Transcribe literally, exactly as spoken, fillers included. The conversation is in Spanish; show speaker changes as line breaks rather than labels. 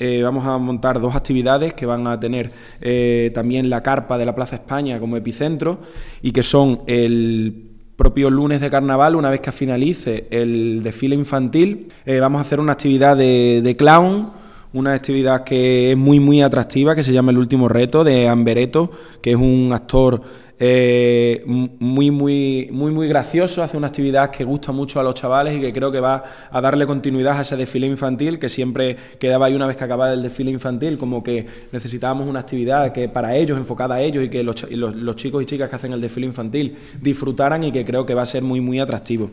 eh, vamos a montar dos actividades que van a tener eh, también la carpa de la Plaza España como epicentro, y que son el propio lunes de carnaval. Una vez que finalice el desfile infantil, eh, vamos a hacer una actividad de, de clown, una actividad que es muy muy atractiva, que se llama El Último Reto, de Ambereto, que es un actor eh, muy muy muy muy gracioso. Hace una actividad que gusta mucho a los chavales y que creo que va a darle continuidad a ese desfile infantil, que siempre quedaba ahí una vez que acababa el desfile infantil, como que necesitábamos una actividad que para ellos, enfocada a ellos, y que los, los, los chicos y chicas que hacen el desfile infantil disfrutaran, y que creo que va a ser muy muy atractivo.